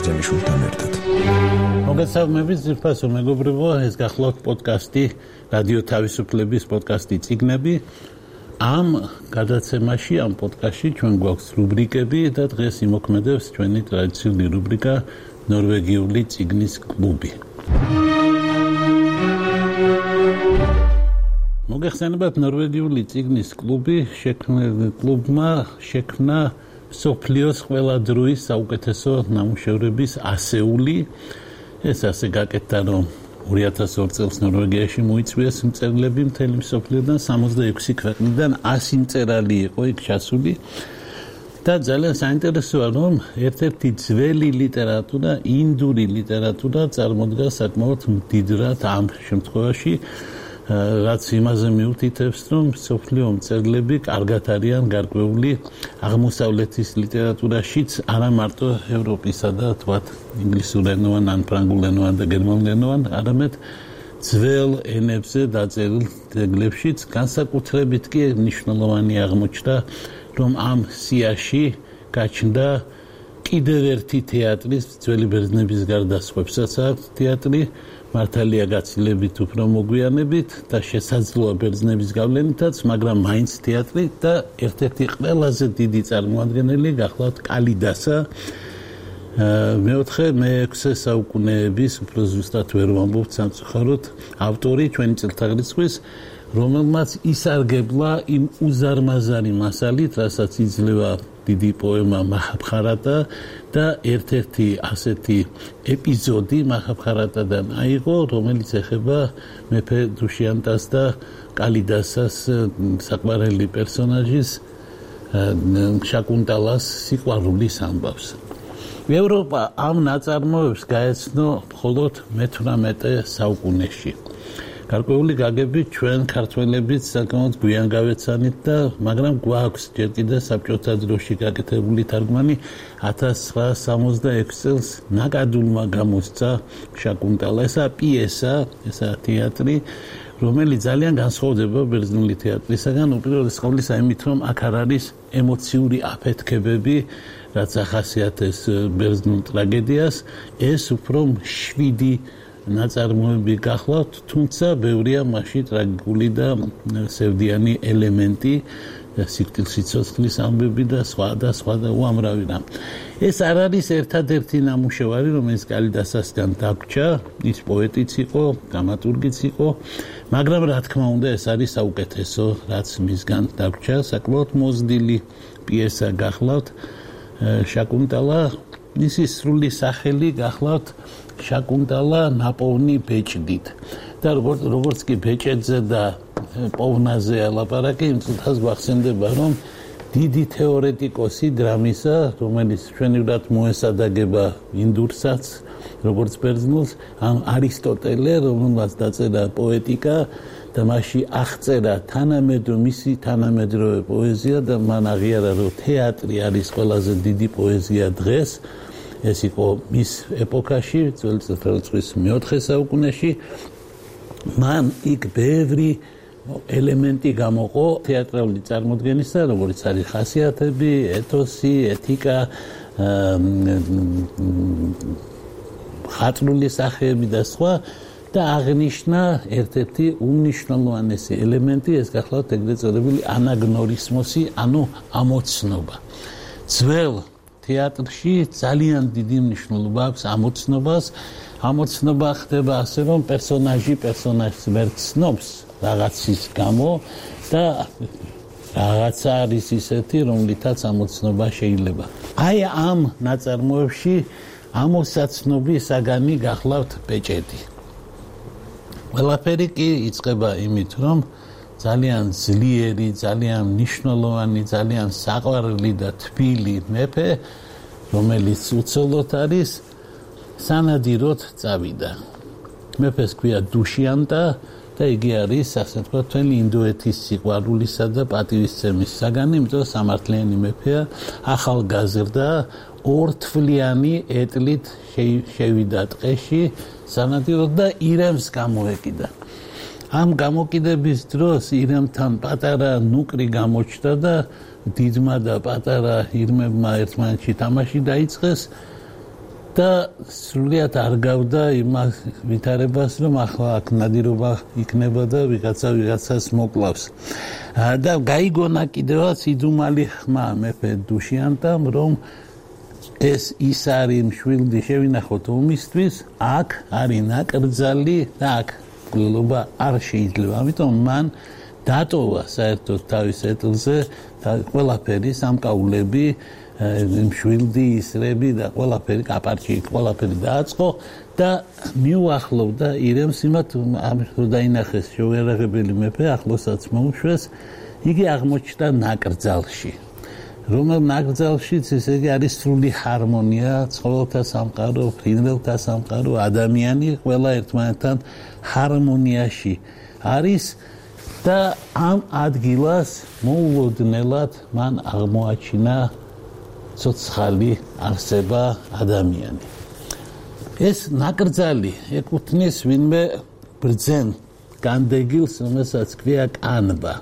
ბერძენიშვილთან ერთად. მოგესალმებით ძირფასო მეგობრებო, ეს გახლავთ პოდკასტი რადიო თავისუფლების პოდკასტი წიგნები. ამ გადაცემაში, ამ პოდკასტში ჩვენ გვაქვს რუბრიკები და დღეს იმოქმედებს ჩვენი ტრადიციული რუბრიკა ნორვეგიული წიგნის კლუბი. მოგეხსენებათ, ნორვეგიული წიგნის კლუბმა შექმნა მსოფლიოს ყველა დროის საუკეთესო ნამუშევრების ასეული. ეს ასე გაკეთდა, რომ 2002 წელს ნორვეგიაში მოიწვიეს მწერლები მთელი მსოფლიოდან 66 ქვეყნიდან 100 მწერალი იყო იქ ჩასული. და ძალიან საინტერესოა, რომ ერთ-ერთი ძველი ლიტერატურა, ინდური ლიტერატურა წარმოდგა საკმაოდ მდიდრად ამ შემთხვევაში, რაც იმაზე მიუთითებს, რომ მსოფლიო მწერლები კარგად არიან გარკვეული აღმოსავლეთის ლიტერატურაშიც, არა მარტო ევროპისა და თქვათ ინგლისურენოვან, ან ფრანგულენოვან და გერმანულენოვან, არამედ ძველ ენებზე დაწერილ ძეგლებშიც. განსაკუთრებით კი მნიშვნელოვანი აღმოჩნდა, რომ ამ სიაში გაჩნდა კიდევ ერთი თეატრის, ძველი ბერძნების გარდა სხვებსაც აქვს თეატრი, მართალია გაცილებით უფრო მოგვიანებით და შესაძლოა ბერძნების გავლენითაც, მაგრამ მაინც თეატრი და ერთ-ერთი ყველაზე დიდი წარმოადგენელი გახლავთ კალიდასა, მე-6 საუკუნეების, უფრო ზუსტად ვერ ვამბობთ სამწუხაროდ, ავტორი ჩვენი წელთაღრიცხვის, რომელმაც ისარგებლა იმ უზარმაზარი მასალით, რასაც იძლევა დიდი პოემა მაჰაბჰარატა და ერთ-ერთი ასეთი ეპიზოდი მაჰაბჰარატადან აიღო, რომელიც ეხება მეფე დუშიანტას და კალიდასას საყვარელი პერსონაჟის შაკუნტალას სიყვარულის ამბავს. ევროპა ამ ნაწარმოებს გაეცნო მხოლოდ მე-18 საუკუნეში. გარკვეული გაგებით ჩვენ ქართველებიც საკმაოდ გვიან გავეცანით და მაგრამ გვაქვს ჯერ კიდევ საბჭოთა დროში გაკეთებული თარგმანი 1966 წელს ნაკადულმა გამოსცა შაკუნტალა. ესაა პიესა, ესაა თეატრი, რომელიც ძალიან განსხვავდება ბერძნული თეატრისაგან, უპირველეს ყოვლისა იმით, რომ აქ არ არის ემოციური აფეთქებები, რაც ახასიათებს ბერძნულ ტრაგედიას, ეს უფრო მშვიდი ნაწარმოები გახლავთ, თუმცა ბევრია მასში ტრაგიკული და სევდიანი ელემენტი, სიკვდილსიცოცხლის ამბები და სხვა და უამრავი რამ. ეს არ არის ერთადერთი ნამუშევარი, რომელიც კალიდასასგან დაგვრჩა, ის პოეტიც იყო, დრამატურგიც იყო, მაგრამ რა თქმა უნდა, ეს არის საუკეთესო, რაც მისგან დაგვრჩა, საკმაოდ მოზრდილი პიესა გახლავთ შაკუნტალა, მისი სრული სახელი გახლავთ შაკუნტალა ნაპოვნი ბეჭდით. და როგორც კი ბეჭედზე და პოვნაზე ალაპარაკი, იმ წუთას გვახსენდება, რომ დიდი თეორეტიკოსი დრამისა, რომელიც ჩვენივრად მოესადაგება ინდურსაც, როგორც ბერძნულს, ამ არისტოტელე, რომელმაც დაწერა პოეტიკა და მასში აღწერა მისი თანამედროვე პოეზია და მან აღიარა, რომ თეატრი არის ყველაზე დიდი პოეზია დღეს. ეს იყო მის ეპოქაში, ძველი წელთაღრიცხვის მე-4 საუკუნეში. მან იქ ბევრი ელემენტი გამოყო თეატრალური წარმოდგენისა, როგორც არის ხასიათები, ეთოსი, ეთიკა, ხატრული სახეები და სხვა და აღნიშნა ერთ-ერთი უმნიშვნელოვანესი ელემენტი, ეს გახლავთ ეგრეთ წოდებული ანაგნორისმოსი, ანუ ამოცნობა. ძველ თეატრში ძალიან დიდი მნიშვნელობა აქვს ამოცნობას. ამოცნობა ხდება ასე, რომ პერსონაჟს ვერ ცნობს რაღაცის გამო და რაღაცა არის ისეთი, რომლითაც ამოცნობა შეიძლება. აი ამ ნაწარმოებში ამოსაცნობი საგანი გახლავთ ბეჭედი. ყველაფერი კი იწყება იმით, რომ ძალიან ძლიერი, ძალიან მნიშვნელოვანი, ძალიან საყვარელი და თბილი მეფე, რომელიც უცოლოდ არის, სანადიროდ წავიდა. მეფეს ქვია დუშიანტა და იგი არის, ასე ვთქვათ, მთელი ინდოეთის სიყვარულისა და პატივისცემის საგანი, იმიტომ რომ სამართლიანი მეფეა, ახალგაზრდა, ორთვლიანი ეტლით შევიდა ტყეში, სანადიროდ და ირემს გამოეკიდა. ამ გამოკიდების დროს ირემთან პატარა ნუკრი გამოჩნდა და დიდმა და პატარა ირმებმა ერთმანეთში თამაში დაიწყეს და სრულიად არ გავდა იმ ვითარებას, რომ ახლა აქ ნადირობა იქნება და ვიღაცას მოკლავს. და გაიგონა კიდევაც იდუმალი ხმა მეფე დუშიანტამ, რომ ეს ის არის მშვილდი შევინახოთ ომისთვის, აქ არის ნაკრძალი და აქ გლობა არ შეიძლება. ამიტომ მან დატოვა საერთოდ თავის ეტლზე და ყველაფერი სამკაულები მშვილდი ისრები და ყველაფერი კაპარჭი ყველაფერი დააწყო და მიუახლოვდა ირემს იმათ რომ დაინახეს შეუერაღებელი მეფე ახლოსაც მოუშვეს იგი აღმოჩნდა ნაკრძალში რომელ ნაკრძალშიც ესე იგი არის სრული ჰარმონია ცხოველთა სამყარო ფრინველთა სამყარო ადამიანი ყველა ერთმანეთთან ჰარმონიაში არის და ამ ადგილას მოულოდნელად მან აღმოაჩინა ცოცხალი არსება ადამიანი. ეს ნაკრძალი ეკუთვნის ვინმე ბრძენ განდეგილს, რომელსაც ქვია კანვა.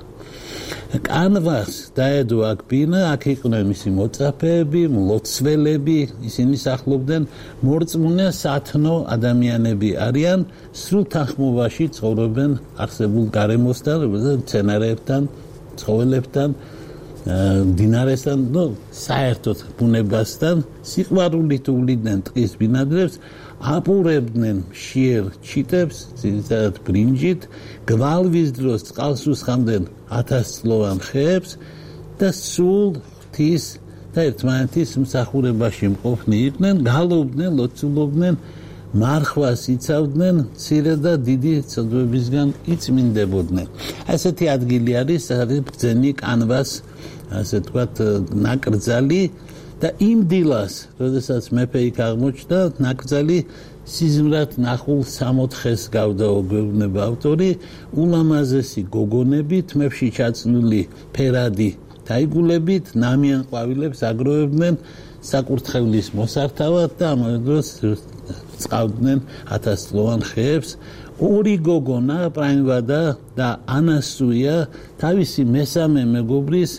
კანვას დაედო აქ ბინა, აქ იყვნენ მისი მოწაფეები, მლოცველები, ისინი სახლობდნენ მორწმუნე სათნო ადამიანები არიან, სრულ თანხმობაში ცხოვრობენ არსებულ გარემოსთან, მცენარეებთან, ცხოველებთან, დინარესთან, საერთოდ ბუნებასთან, სიყვარულით უვლიდნენ ტყის ბინადრებს, აპურებდნენ მშიერ ჩიტებს, ძირითადად ბრინჯით, გვალვის დროს წყალს უსხამდნენ 1000 წლოვან ხეებს და სულ ღვთის და ერთმანეთის მსახურებაში მყოფნი იყვნენ, გალობდნენ, ლოცულობდნენ, მარხვას იცავდნენ, მცირე და დიდი ცოდვებისგან იწმინდებოდნენ. ასეთი ადგილი არის ბრძენი კანვას, ასე თქვათ, ნაკრძალი და იმ დილას, როდესაც მეფე იქ აღმოჩნდა, ნაკრძალი სიზმრად ნახულ 60-ს გავდაო გვევნება ავტორი, ულამაზესი გოგონებით, თმებში ჩაწნული ფერადი თაიგულებით, ნამიან ყვავილებს აგროვებდნენ საკურთხევლის მოსართავად და ამ დროს წყავდნენ 1000 წლოვან ხეებს. ორი გოგონა, პრაინვადა და ანასუია, თავისი მესამე მეგობრის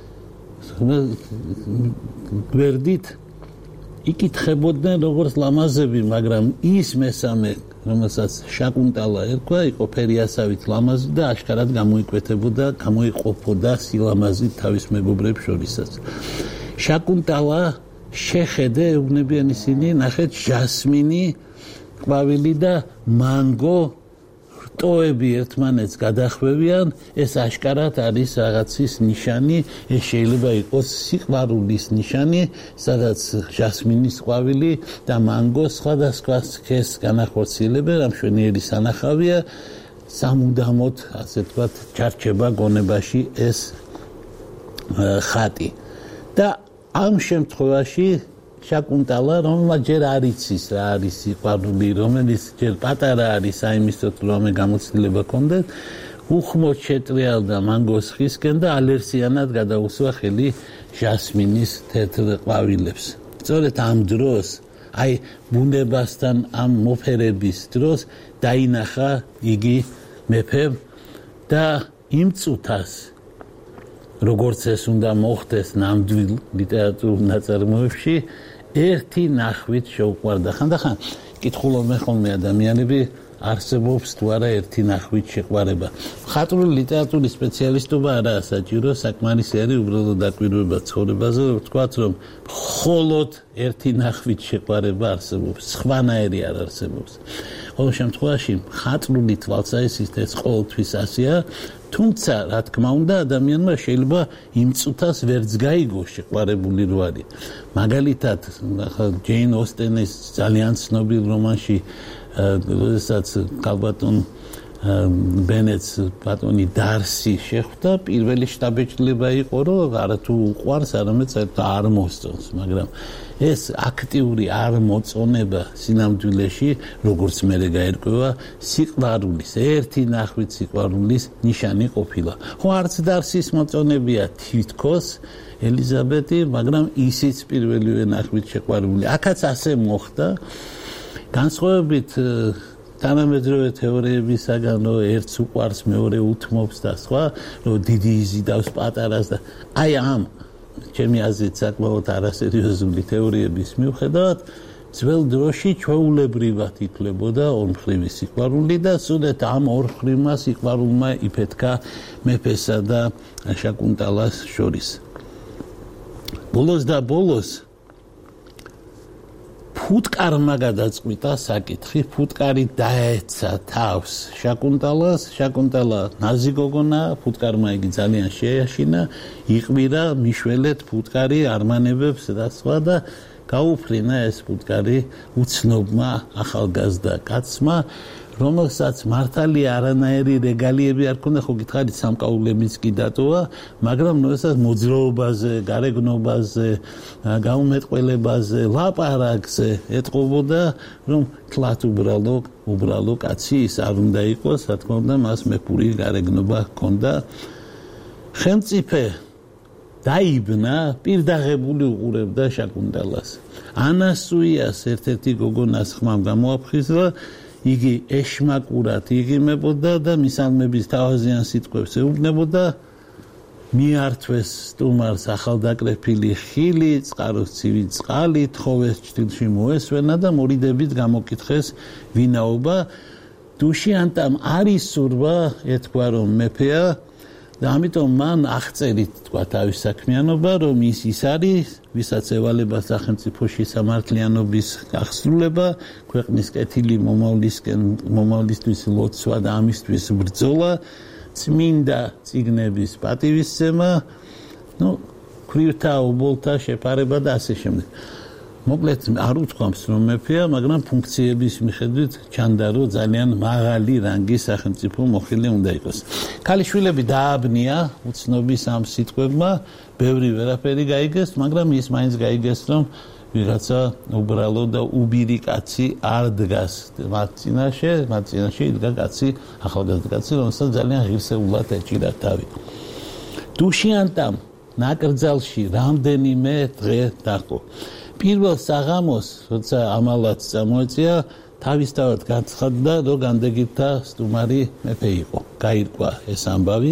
გვერდით იკითხებოდნენ როგორც ლამაზები, მაგრამ ის მესამე, რომელსაც შაკუნტალა ერქვა, იყო ფერიასავით ლამაზი და აშკარად გამოიკვეთებოდა, გამოიყოფოდა სილამაზით თავის მეგობრებს შორისაც. შაკუნტალა შეხედე ეუბნებიან ისინი, ნახეთ ჟასმინი, ყვავილი და მანგო რტოები ერთმანეთს გადახვევიან, ეს აშკარად არის რაღაცის ნიშანი, ეს შეიძლება იყოს სიყვარულის ნიშანი, სადაც ჟასმინის ყვავილი და მანგო სხვადასხვა სქესს განახორციელებენ, ამ შვენიერი სანახავია, სამუდამოდ, ასე ვთქვათ, ჩარჩება გონებაში ეს ხატი. და ამ შემთხვევაში შაკუნტალა, რომელმაც ჯერ არ იცის რა არის სიყვარული, რომელიც ჯერ პატარა არის აიმისოთ, რომ გამოცდილება კონდეთ, უხმოდ შეტრიალდა მანგოს ხისკენ და ალერსიანად გადაუსვა ხელი ჟასმინის თეთრ ყვავილებს. სწორედ ამ დროს, აი ბუნებასთან ამ მოფერების დროს დაინახა იგი მეფემ და იმ წუთას როგორც ეს უნდა მოხდეს ნამდვილ ლიტერატურულ ნაწარმოებში, ერთი ნახვით შეუყვარდა. ხანდახან კითხულობენ ხოლმე ადამიანები, არსებობს თუ არა ერთი ნახვით შეყვარება. მხატვრული ლიტერატურის სპეციალისტობა არაა საჭირო, საკმარისი არის უბრალოდ დაკვირვება ცხოვრებაზე, ვთქვათ, რომ მხოლოდ ერთი ნახვით შეყვარება არსებობს, სხვანაირი არ არსებობს. ყოველ შემთხვევაში მხატვრული თვალსაზრისით ეს ყოველთვის ასეა, თუმცა, რა თქმა უნდა, ადამიანმა შეიძლება იმ წუთას ვერც გაიგო შეყვარებული რო არის. მაგალითად, ჯეინ ოსტენის ძალიან ცნობილ რომანში, როდესაც კალბატონ ბენეტს ბატონი დარსი შეხვდა, პირველი შტაბეჭდილება იყო, რომ არათუ უყვარს, არამედ არ მოსწონს, მაგრამ ეს აქტიური არ მოწონება სინამდვილეში, როგორც მერე გაერკვევა, სიყვარულის, ერთი ნახვით სიყვარულის ნიშანი ყოფილა. ხო, არც დარსის მოწონებია თითქოს ელიზაბეტი, მაგრამ ისიც პირველივე ნახვით შეყვარებული. აქაც ასე მოხდა, განსხვავებით თანამედროვე თეორიებისაგან, რომ ერთს უყვარს, მეორე უთმობს და სხვა, რომ დიდი იზიდავს პატარას და აი ამ ჩემი აზრით საკმაოდ არასერიოზული თეორიების მიუხედავად, ძველ დროში ჩვეულებრივად ითვლებოდა ორმხრივი სიყვარული და სულეთ ამ ორმხრივმა სიყვარულმა იფეთქა მეფესა და შაკუნტალას შორის. ბოლოს და ბოლოს ფუტკარმა გადაწყვიტა საკითხი, ფუტკარი დაეცა თავს შაკუნტალას, შაკუნტალა ნაზი გოგონა, ფუტკარმა იგი ძალიან შეაშინა, იყვირა მიშველეთ ფუტკარი არმანებებს და სხვა და გაუფრინა ეს ფუტკარი უცნობმა ახალგაზრდა კაცმა, რომელსაც მართალი არანაირი რეგალიები არ ქონდა, ხო გითხარით სამკაულებიც კი დატოვა, მაგრამ როდესაც მოძრაობაზე, გარეგნობაზე, გაუმეტყველებაზე, ლაპარაკზე ეტყობოდა, რომ თლათ უბრალო კაცი ის არ უნდა იყოს, რა თქმა უნდა, მას მეფური გარეგნობა ჰქონდა. ხელმწიფე დაიბნა, პირდაღებული უყურებდა შაკუნტალას. ანასუიას ერთ-ერთი გოგონას ხმამ გამოაფხიზლა, იგი ეშმაკურად იღიმებოდა და მისალმების თავაზიან სიტყვებს ეუბნებოდა, მიართვეს სტუმარს ახალდაკრეფილი ხილი, წყაროს ცივი წყალი, თხოვეს ჭრილში მოესვენა და მორიდებით გამოკითხეს ვინაობა. დუშიანტამ არ ისურვა, ეთქვა რომ მეფეა და ამიტომ მან აღწერით თქვა თავის საქმიანობა, რომ ის არის, ვისაც ევალება სახელმწიფოში სამართლიანობის გახსრულება, ქვეყნის კეთილი მომავლისთვის ლოცვა და ამისთვის ბრძოლა, წმინდა წიგნების პატივისცემა, ქვრივთა, ობოლთა შეფარება და ასე შემდეგ. მოკლედ არ უთქვამს რომ მეფეა, მაგრამ ფუნქციების მიხედვით ჩანდა რომ ძალიან მაღალი რანგის სახელმწიფო მოხელე უნდა იყოს. ქალიშვილები დააბნია უცნობის ამ სიტყვებმა, ბევრი ვერაფერი გაიგეს, მაგრამ ის მაინც გაიგეს რომ ვიღაცა უბრალო და უბირი კაცი არ დგას მათ წინაშე იდგა კაცი, ახალგაზრდა კაცი, რომელსაც ძალიან ღირსეულად ეჭირა თავი. დუშიანტამ ნაკრძალში რამდენიმე დღე დაყო. პირველ საღამოს, როცა ამალაც წამოეწია, თავისთავად გაცხადდა, რომ განდეგითა სტუმარი მეფე იყო. გაირკვა ეს ამბავი.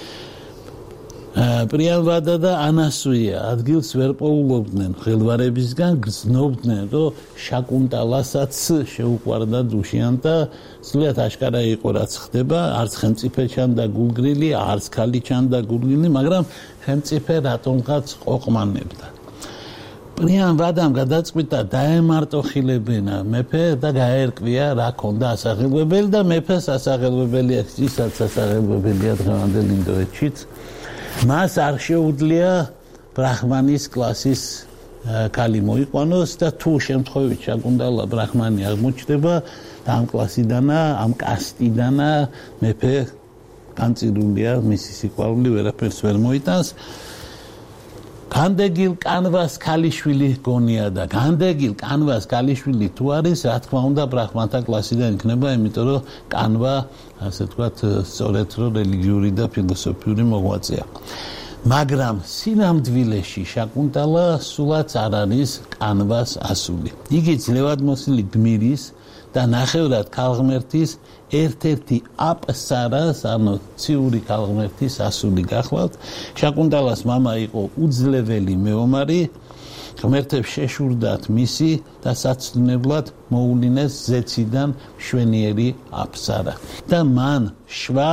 პრიანვადა და ანასუია ადგილს ვერ პოულობდნენ ხელვარებისგან, გრძნობდნენ, რომ შაკუნტალასაც შეუყვარდა დუშიანტა, სრულიად აშკარა იყო რაც ხდება, არც ხელმწიფე ჩანდა გულგრილი, არც ქალი ჩანდა გულგრილი, მაგრამ ხელმწიფე რატომღაც ყოყმანებდა. პრიანვადამ გადაწყვიტა დაემარტოხილებინა მეფე და გაერკვია რა ქონდა ასაღელვებელი და მეფეს ასაღელვებელია, ისაც ასაღელვებელია დღევანდელ ინდოეთშიც. მას არ შეუძლია ბრაჰმანის კლასის ქალი მოიყვანოს და თუ შემთხვევით შაკუნტალა ბრაჰმანი აღმოჩნდება და ამ კლასიდანა, ამ კასტიდანა მეფე განწირულია, მისი სიყვარული ვერაფერს ვერ მოიტანს. განდეგილ კანვას ქალიშვილი გონია და განდეგილ კანვას ქალიშვილი თუ არის, რა თქმა უნდა ბრაჰმანთა კლასიდან იქნება, იმიტომ რომ კანვა, ასე ვთქვათ, სწორედ რომ რელიგიური და ფილოსოფიური მოღვაწეა. მაგრამ სინამდვილეში შაკუნტალა სულაც არ არის კანვას ასული. იგი ძლევადმოსილი გმირის და ნახევრად ქალღმერთის ერთ-ერთი აპსარას, ანუ ციური ქალღმერთის ასული გახლავთ. შაკუნტალას მამა იყო უძლეველი მეომარი, ღმერთებს შეშურდათ მისი და საცდუნებლად მოულინეს ზეციდან მშვენიერი აფსარა. და მან შვა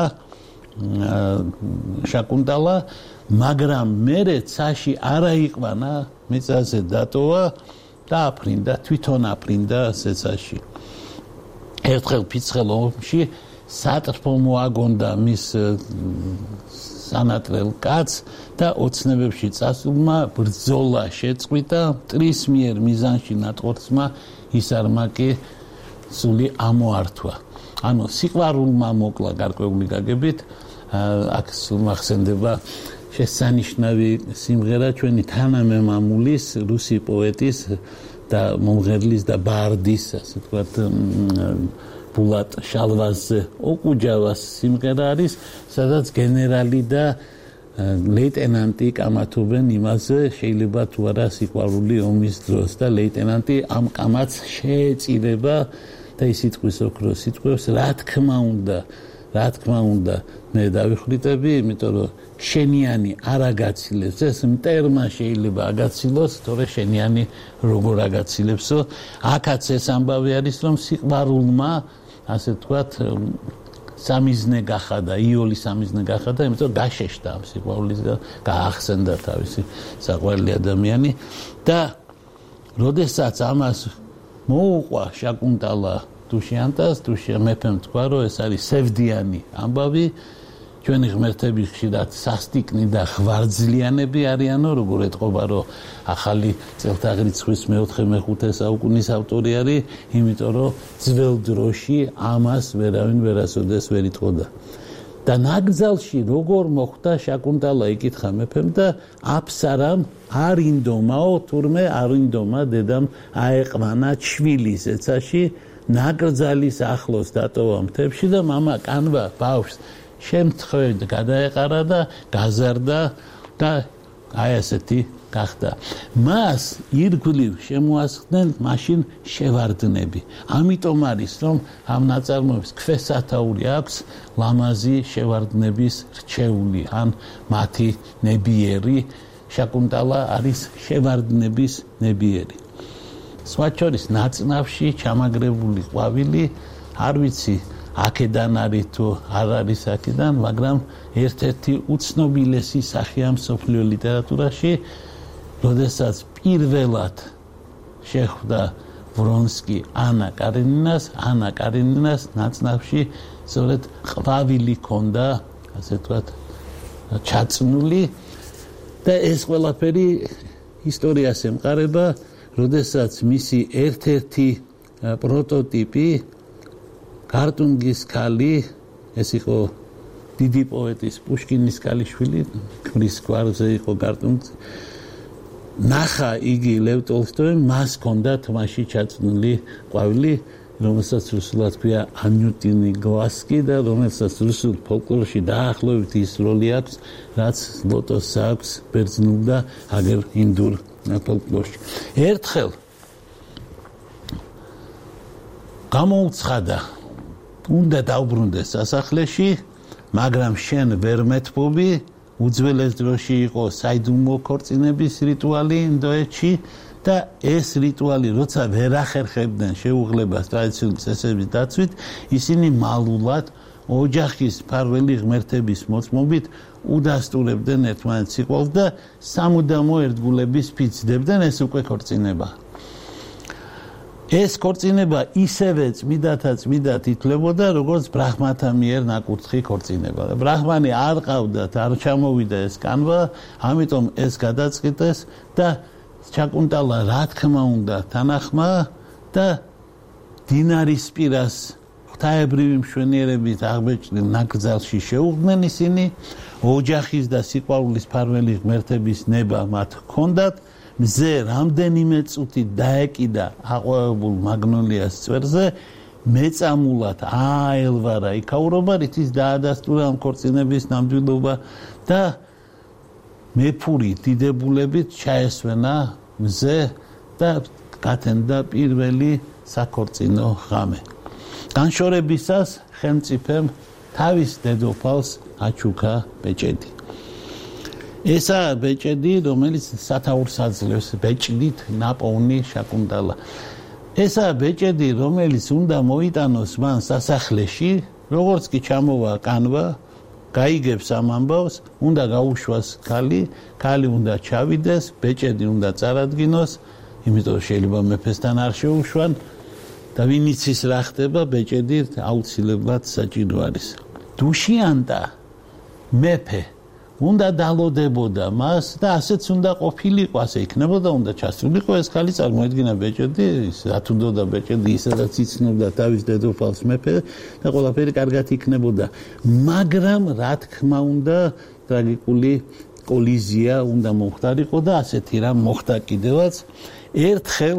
შაკუნტალა, მაგრამ მერე ცაში არა იყვანა, მიწაზე დატოვა და აფრინდა, თვითონ აფრინდა ზეცაში. ერთხელ ფიცხელ ომში სატრფო მოაგონდა მის სანატრელ კაცს და ოცნებებში წასულმა ბრძოლა შეწყვიტა, მტრის მიერ მიზანში ნატყორცმა ისარმაკი სული ამოართვა. ანუ სიყვარულმა მოკლა გარკვეული გაგებით, აქ მახსენდება შესანიშნავი სიმღერა ჩვენი თანამემამულის, რუსი პოეტის და მომღერლის და ბარდის, ასე ვთქვათ, ბულატ შალვაზ ოკუჯავას სიმღერა არის, სადაც გენერალი და ლეიტენანტი კამათობენ იმაზე, შეიძლება თუ არა სიყვარული ომის დროს და ლეიტენანტი ამ კამათს შეეწირება და ის იტყვის ოქროს სიტყვებს, რა თქმა უნდა, რა თქმა უნდა მე დავიხვრიტები, იმიტომ რომ შენიანი არ აგაცილებს, ეს მტერმა შეიძლება აგაცილოს, თორე შენიანი როგორ აგაცილებსო, აქაც ეს ამბავი არის, რომ სიყვარულმა, ასე ვთქვათ, სამიზნე გახადა, იოლი სამიზნე გახადა, იმიტომ გაშეშდა ამ სიყვარულის და გაახსენდა თავისი საყვარელი ადამიანი და როდესაც ამას მოუყვა შაკუნტალა დუშიანტას, მეფემ თქვა, რომ ეს არის სევდიანი ამბავი, ჩვენი ღმერთები ხშირად სასტიკნი და ღვარძლიანები არიანო, როგორ ეთყობა, რომ ახალი წელთაღრიცხვის მე-4-მე-5 საუკუნის ავტორი არის, იმიტომ რომ ძველ დროში ამას ვერავინ ვერასოდეს ვერ იტყოდა. და ნაკრძალში როგორ მოხდა შაკუნტალა იკითხა მეფემ და აფსარამ არ ინდომაო, თურმე არ ინდომა დედამ აეყვანა ჩვილის ეცაში, ნაკრძალის ახლოს დატოვა მთებში და მამა კანვა ბავშვს შემთხვევით გადაეყარა და გაზარდა და აი ასეთი გახდა. მას ირგვლივ შემოასხდნენ მაშინ შევარდნები. ამიტომ არის რომ ამ ნაწარმოებს ქვესათაური აქვს ლამაზი შევარდნების რჩეული, ან მათი ნებიერი. შაკუნტალა არის შევარდნების ნებიერი. სხვა შორის ნაწნავში ჩამაგრებული ყვავილი, არ ვიცი აქედან არის თუ არ არის აქედან, მაგრამ ერთ-ერთი უცნობილესი სახეა მსოფლიო ლიტერატურაში, როდესაც პირველად შეხვდა ვრონსკი ანა კარენინას ნაწნავში სწორედ ყვავილი ჰქონდა, ასე ვთქვათ, ჩაწნული და ეს ყველაფერი ისტორიას ემყარება, როდესაც მისი ერთ-ერთი პროტოტიპი გარტუნგის ქალი, ეს იყო დიდი პოეტის პუშკინის ქალიშვილი, ქმრის გვარზე იყო გარტუნგი. ნახა იგი ლევ ტოლსტოიმ, მას ჰქონდა თმაში ჩაწნული ყვავილი, რომელსაც რუსულად ქვია ანიუტინი გლასკი და რომელსაც რუსულ ფოლკლორში დაახლოებით ის როლი აქვს, რაც ლოტოსს აქვს ბერძნულ და აგერ ინდურ ფოლკლორში. ერთხელ გამოუცხადა, უნდა დაუბრუნდეს სასახლეში, მაგრამ შენ ვერ მეთბობი, უძველეს დროში იყო საიდუმლო ქორწინების რიტუალი ინდოეთში და ეს რიტუალი როცა ვერ ახერხებდნენ შეუღლებას ტრადიციული წესების დაცვით, ისინი მალულად ოჯახის მფარველი ღმერთების მოწმობით უდასტურებდნენ ერთმანეთს სიყვარულს და სამუდამო ერთგულების ფიცდებდნენ, ეს უკვე ქორწინება. ეს ქორწინება ისევე წმიდად ითვლებოდა, როგორც ბრაჰმათა მიერ ნაკურთხი ქორწინება. ბრაჰმანი არ ყავდათ, არ ჩამოვიდა ეს კანვა, ამიტომ ეს გადაწყვიტეს და შაკუნტალა რა თქმა უნდა თანახმა და დინარისპირას ღვთაებრივი მშვენიერებით აღბეჭდილ ნაკრძალში შეუღდნენ ისინი, ოჯახის და სიყვარულის მფარველი ღმერთების ნება მათ ჰქონდათ. მზე რამდენიმე წუთი დაეკიდა აყვავებულ მაგნოლიას წვერზე, მეწამულად აელვარა იქაურობა, რითიც დაადასტურა ამ ქორწინების ნამდვილობა და მეფური დიდებულებით ჩაესვენა მზე და გათენდა პირველი საქორწინო ღამე. განშორებისას ხელმწიფემ თავის დედოფალს აჩუქა ბეჭედი. ესაა ბეჭედი, რომელიც სათაურს აძლევს ბეჭდით ნაპოვნი შაკუნტალა. ესაა ბეჭედი, რომელიც უნდა მოიტანოს მან სასახლეში, როგორც კი ჩამოვა კანვა, გაიგებს ამ ამბავს, უნდა გაუშვას ქალი უნდა ჩავიდეს, ბეჭედი უნდა წარადგინოს, იმიტომ შეიძლება მეფესთან არ შეუშვან და ვინ იცის რა ხდება, ბეჭედი აუცილებლად საჭირო არის. დუშიანტა მეფე უნდა დალოდებოდა მას და ასეც უნდა ყოფილიყო, ასე იქნებოდა, უნდა ჩასულიყო ეს ქალი, წარმოედგინა ბეჭედი, ათუნდოდა ბეჭედი, ისაც იცნობდა თავის დედოფალს მეფე და ყველაფერი კარგად იქნებოდა. მაგრამ რა თქმა უნდა, ტრაგიკული კოლიზია უნდა მოხდარიყო და ასეთი რამ მოხდა კიდევაც. ერთხელ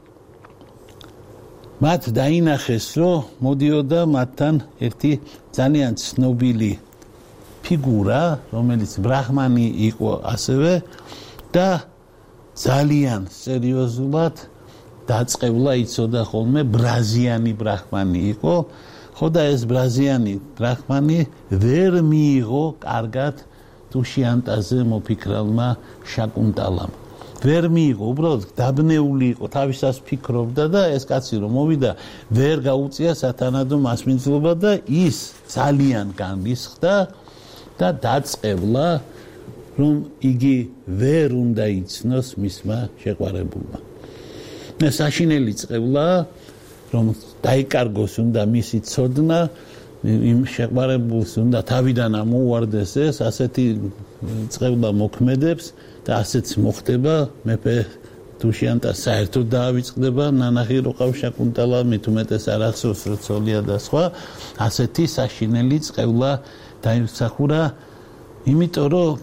მათ დაინახეს, რომ მოდიოდა მათთან ერთი ძალიან ცნობილი ფიგურა, რომელიც ბრაჰმანი იყო ასევე და ძალიან სერიოზულად დაწყევლა იცოდა ხოლმე ბრაზიანი ბრაჰმანი იყო, ხო და ეს ბრაზიანი დრახმანი ვერ მიიღო კარგად დუშიანტაზე მოფიქრალმა შაკუნტალამ ვერ მიიღო უბრალოდ დაბნეული იყო თავისას ფიქრობდა და ეს კაცი რომ მოვიდა ვერ გაუწია სათანადო მასმინძლობა და ის ძალიან განრისხდა და დაწყევლა რომ იგი ვერ უნდა იცნოს მისმა შეყვარებულმა საშინელი წყევლა რომ დაიკარგოს უნდა მისი ცოდნა იმ შეყვარებულს უნდა თავიდან ამოუვარდეს ეს ასეთი წყევლა მოქმედებს და ასეც მოხდება მეფე დუშიანტა საერთოდ დაავიწყდება ნანახი რო ყავს შაკუნტალა მით უმეტეს არ ახსოვს რომ ცოლია და სხვა ასეთი საშინელი წყევლა დაიმსახურა იმიტომ რომ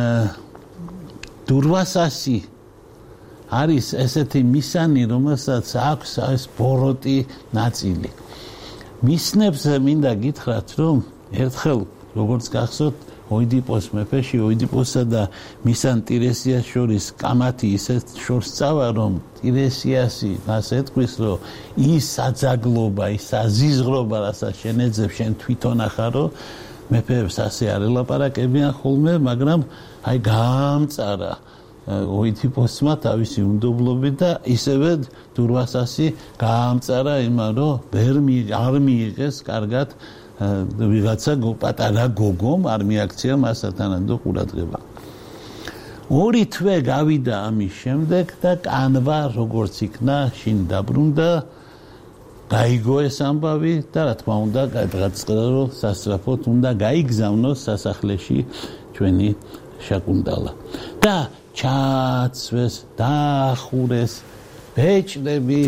დურვასასი არის ესეთი მისანი რომელსაც აქვს ეს ბოროტი ნაწილი მისნებს მინდა გითხრათ რომ ერთხელ როგორც გახსოვთ ოიდიპოს მეფეში ოიდიპოსა და მისან ტირესიას შორის კამათი ისეთ შორს წავა რომ ტირესიასი მას ეთქვის რომ ის საძაგლობა ის აზიზღრობა რასაც შენ ეძებ შენ თვითონ ახარო მეფეებს ასე არ ელაპარაკებიან ხოლმე მაგრამ აი გაამწარა ოიდიპოსმა თავისი უნდობლობით და ისევე დურვასასი გაამწარა იმან რომ არ მიიღეს კარგად ვიღაცა პატარა გოგომ არ მიაქცია მას სათანადო ყურადღება ორი თვე გავიდა ამის შემდეგ და კანვა როგორც იქნა შინ დაბრუნდა გაიგო ეს ამბავი და რა თქმა უნდა გადაწყდა რომ სასწრაფოდ უნდა გაიგზავნოს სასახლეში ჩვენი შაკუნტალა და ჩაცვეს დაახურეს ბეჭდები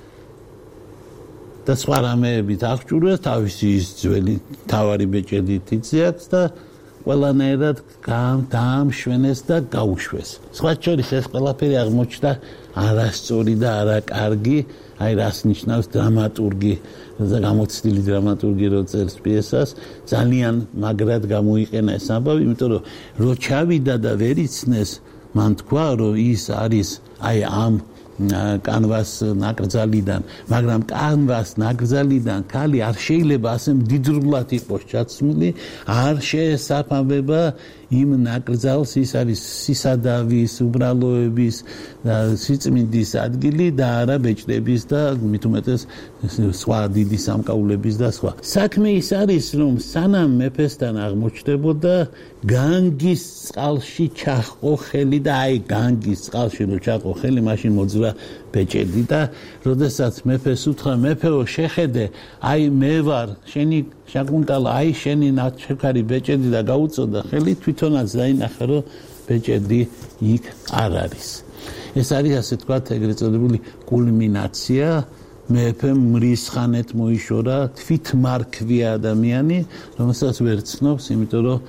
და სხვა რამეებით აღჭურვეს თავისი ის ძველი თავარი ბეჭედი თიცეაც და ყველანაირად დაამშვენეს და გაუშვეს სხვა შორის ეს ყველაფერი აღმოჩნდა არასწორი და არაკარგი აი რას ნიშნავს დრამატურგი და გამოცდილი დრამატურგი რო წერს პიესას ძალიან მაგრად გამოიყენა ეს ამბავი იმიტომ რომ რო ჩავიდა და ვერ იცნეს მან თქვა რომ ის არის აი ამ კანვას ნაკრძალიდან მაგრამ კანვას ნაკრძალიდან ქალი არ შეიძლება ასე მდიდრულად იყოს ჩაცმული არ შეესაბამება იმ ნაკრძალს ის არის სისადავის უბრალოების და სიწმინდის ადგილი და არა ბეჭდების და მით უმეტეს სხვა დიდი სამკაულების და სხვა საქმე ის არის რომ სანამ მეფესთან აღმოჩნდებოდა განგის წყალში ჩაყო ხელი და აი განგის წყალში რო ჩაყო ხელი მაშინ მოძრა ბეჭედი და როდესაც მეფეს უთხრა მეფეო შეხედე აი მე ვარ შენი შაკუნტალა აი შენი ნაჩქარი ბეჭედი და გაუწოდა ხელი თვითონაც დაინახა რომ ბეჭედი იქ არ არის ეს არის ასე თქვა ეგრეთ წოდებული კულმინაცია მეფემ მრისხანეთ მოიშორა თვითმარქვია ადამიანი რომელსაც ვერ ცნობს იმიტომ რომ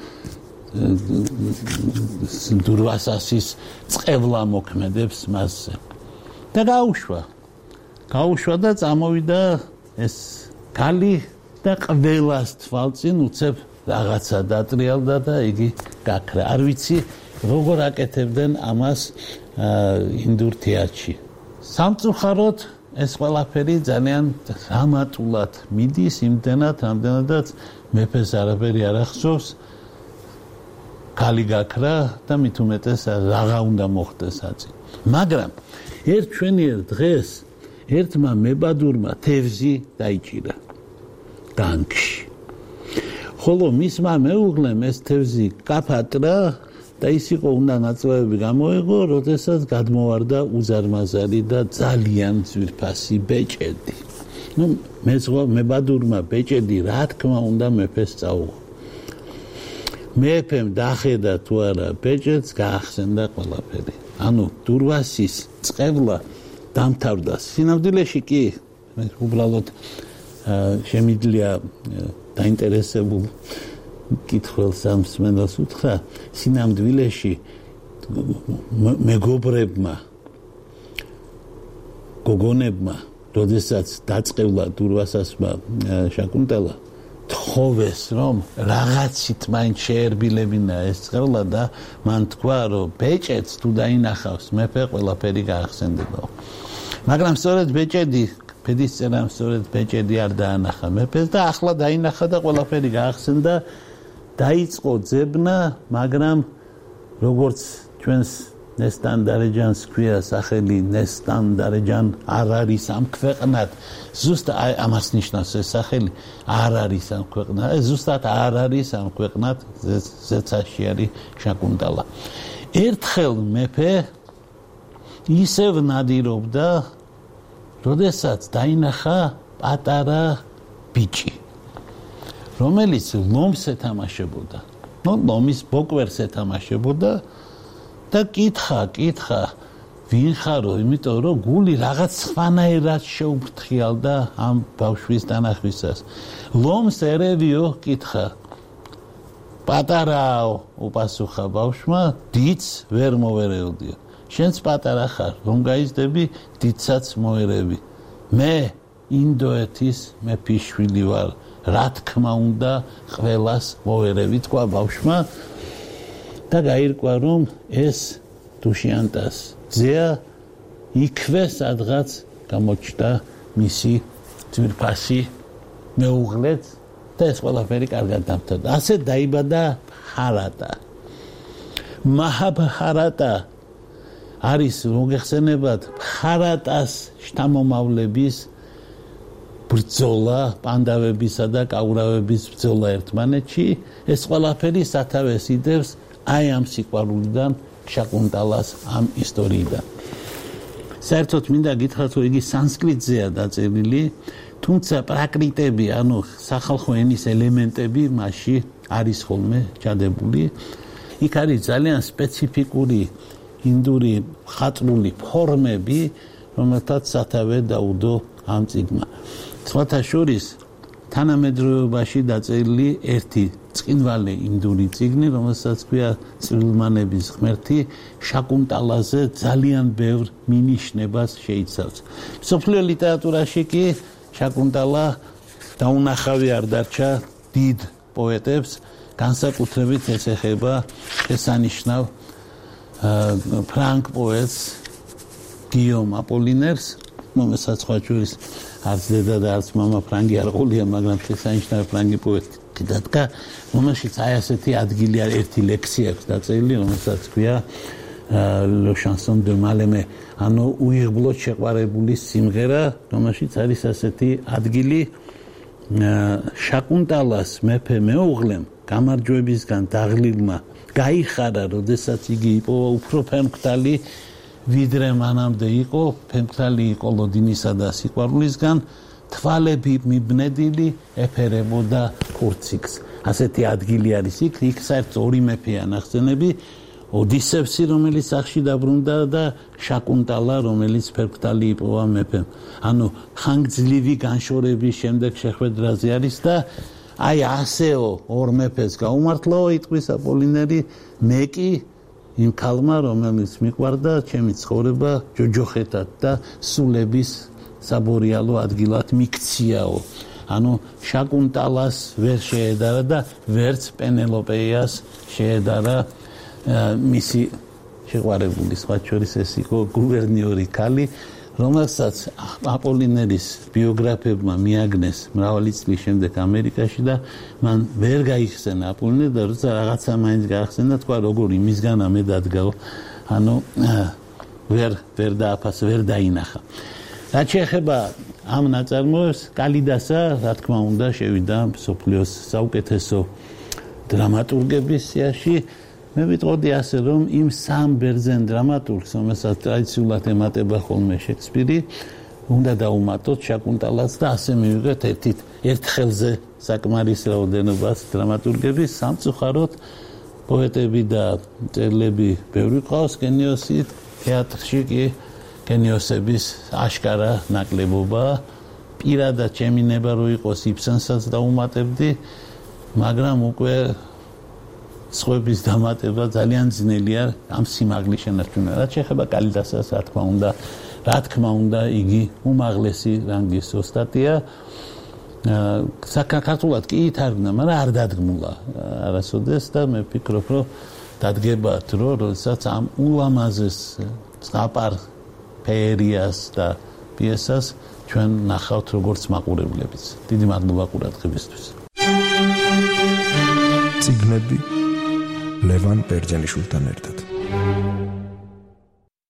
დურვასასის წყევლა მოქმედებს მასზე და გაუშვა და წამოვიდა ეს ქალი და ყველას თვალწინ უცებ რაღაცა დატრიალდა და იგი გაქრა არ ვიცი როგორ აკეთებდნენ ამას ინდურ თეატრში სამწუხაროდ ეს ყველაფერი ძალიან დრამატულად მიდის იმდენად რამდენადაც მეფეს არაფერი არ ახსოვს ქალი გაქრა და მით უმეტეს რაღა უნდა მოხდეს აწი მაგრამ ერთ ჩვენიერ დღეს ერთმა მებადურმა თევზი დაიჭირა განგში ხოლო მისმა მეუღლემ ეს თევზი კაფატრა და ის იყო უნდა ნაწლავები გამოეღო როდესაც გადმოვარდა უზარმაზარი და ძალიან ძვირფასი ბეჭედი ნუ მებადურმა ბეჭედი რა თქმა უნდა მეფეს წაუღო მეფემ დახედა თუ არა ბეჭედს გაახსენდა ყველაფერი ანუ დურვასის წყევლა დამთავრდა სინამდვილეში კი უბრალოდ შემიძლია დაინტერესებულ კითხველს ამ მსმენელს უთხრა სინამდვილეში მეგობრებმა გოგონებმა როდესაც დაწყევლა დურვასასმა შაკუნტალა თხოვეს რომ რაღაცით მაინც შეერბილებინა ეს წყევლა და მან თქვა რომ ბეჭედს თუ დაინახავს მეფე ყველაფერი გაახსენდება მაგრამ სწორედ ბეჭედი ფედისწერამ სწორედ ბეჭედი არ დაანახა მეფეს და ახლა დაინახა და ყველაფერი გაახსენდა დაიწყო ძებნა მაგრამ როგორც ჩვენს ნესტან დარეჯანს ქვია სახელი ნესტან დარეჯან არ არის ამ ქვეყნად ზუსტად ამას ნიშნავს ეს სახელი არ არის ამ ქვეყნად ზუსტად არ არის ამ ქვეყნად ზეცაში არის შაკუნტალა ერთხელ მეფე ისევ ნადირობდა როდესაც დაინახა პატარა ბიჭი რომელიც ლომს ეთამაშებოდა ლომის ბოკვერს ეთამაშებოდა და კითხა ვინ ხარო იმიტომ რომ გული რაღაც სხვანაირად შეუფრთხილდა ამ ბავშვის დანახვისას ლომს ერევიო კითხა პატარაო უპასუხა ბავშვმა დიც ვერ მოვერეოდიო შენც პატარა ხარ რომ გაიზრდები დიცაც მოერევი მე ინდოეთის მეფის შვილი ვარ რა თქმა უნდა ყველას მოერევი თქვა ბავშვმა და გაირკვა რომ ეს დუშიანტას ძეა იქვე სადღაც გამოჩნდა მისი ძვირფასი მეუღლეც და ეს ყველაფერი კარგად დამთავრდა ასე დაიბადა ჰარატა მაჰაბჰარატა არის მოგეხსენებათ ჰარატას შთამომავლების ბრძოლა პანდავებისა და კაურავების ბრძოლა ერთმანეთში ეს ყველაფერი სათავეს იდევს აი ამ სიყვარულიდან შაკუნტალას ამ ისტორიიდან საერთოდ მინდა გითხრათ რომ იგი სანსკრიტზეა დაწერილი თუმცა პრაკრიტები ანუ სახალხო ენის ელემენტები მასში არის ხოლმე ჩადებული იქ არის ძალიან სპეციფიკური ინდური ხატული ფორმები რომელთაც სათავე დაუდო ამ წიგნმა სხვათა შორის თანამედროვეობაში დაწერილი ერთი წკინვალე ინდური წიგნი რომელსაც ქვია წვრილმანების ღმერთი შაკუნტალაზე ძალიან ბევრ მინიშნებას შეიცავს მსოფლიო ლიტერატურაში კი შაკუნტალა დაუნახავი არ დარჩა დიდ პოეტებს განსაკუთრებით ეს ეხება შესანიშნავ ფრანგ პოეტს გიომ აპოლინერს რომელსაც სხვა შორის არც დედა და არც მამა ფრანგი არ ყოლია მაგრამ შესანიშნავი ფრანგი პოეტი დადგა რომელშიც აი ასეთი ადგილი არის ერთი ლექსია აქვს დაწერილი რომელსაც ქვია Le chanson de Maleme ანუ უიღბლოდ შეყვარებული სიმღერა რომელშიც არის ასეთი ადგილი შაკუნტალას მეფე მეუღლემ გამარჯვებისგან დაღლილმა გაიხარა როდესაც იგი იპოვა უფრო ფემკთალი ვიდრე მანამდე იყო ფემკთალი იყო ლოდინისა და სიყვარულისგან თვალები მიბნედილი ეფერებოდა ფურციკს ასეთი ადგილი არის იქ საერთოდ ორი მეფეა ნახსენები ოდისევსი რომელიც სახში დაბრუნდა და შაკუნტალა რომელიც ფემკთალი იპოვა მეფემ ანუ ხანგრძლივი განშორების შემდეგ შეხვედრაზე არის და აი ასეო ორ მეფეს გაუმართლაო იტყვის აპოლინერი მე კი იმ ქალმა რომელიც მიყვარდა ჩემი ცხოვრება ჯოჯოხეთად და სულების საბორიალო ადგილად მიქციაო ანუ შაკუნტალას ვერ შეედარა და ვერც პენელოპეას შეედარა მისი შეყვარებული სხვა შორის ეს იყო გუბერნიორი ქალი რომელსაც აპოლინერის ბიოგრაფებმა მიაგნეს მრავალი წლის შემდეგ ამერიკაში და მან ვერ გაიხსენა აპოლინერი და როცა რაღაცა მაინც გაახსენა თქვა როგორ იმისგან ამე დადგაო ანუ ვერ დააფასა ვერ დაინახა რაც შეეხება ამ ნაწარმოებს კალიდასა რა თქმა უნდა შევიდა მსოფლიოს საუკეთესო დრამატურგების სიაში მე ვიტყოდი ასე რომ იმ სამ ბერძენ დრამატურგს რომელსაც ტრადიციულად ემატება ხოლმე შექსპირი უნდა დაუმატოთ შაკუნტალას და ასე მივიღეთ ერთ ხელზე საკმარის რაოდენობას დრამატურგების სამწუხაროდ პოეტები და მწერლები ბევრი ყავს გენიოსი თეატრში კი გენიოსების აშკარა ნაკლებობა პირადად ჩემინება რო იყოს იბსენსაც დაუმატებდი მაგრამ უკვე სხვების დამატება ძალიან ძნელია ამ სიმაღლის შენარჩუნა. რაც შეეხება კალიდასას, რა თქმა უნდა, იგი უმაღლესი რანგის ოსტატია. საქართველოდ კი ითარგმნა, მაგრამ არ დადგმულა არასოდეს და მე ვფიქრობ, რომ დადგება დრო, როდესაც ამ ულამაზეს ზღაპარ ფეერიას და პიესას ჩვენ ნახავთ როგორც მაყურებლებიც. დიდი მადლობა ყურადღებისთვის. წიგნები ლევან ბერძენიშვილთან ერთად.